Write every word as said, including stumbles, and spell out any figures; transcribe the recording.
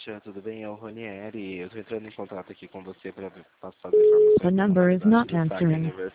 Kátia, tudo bem? É o Ronieri. Eu estou entrando em contato aqui com você para passar as informações The do number is comentário not do Saga answering. Universe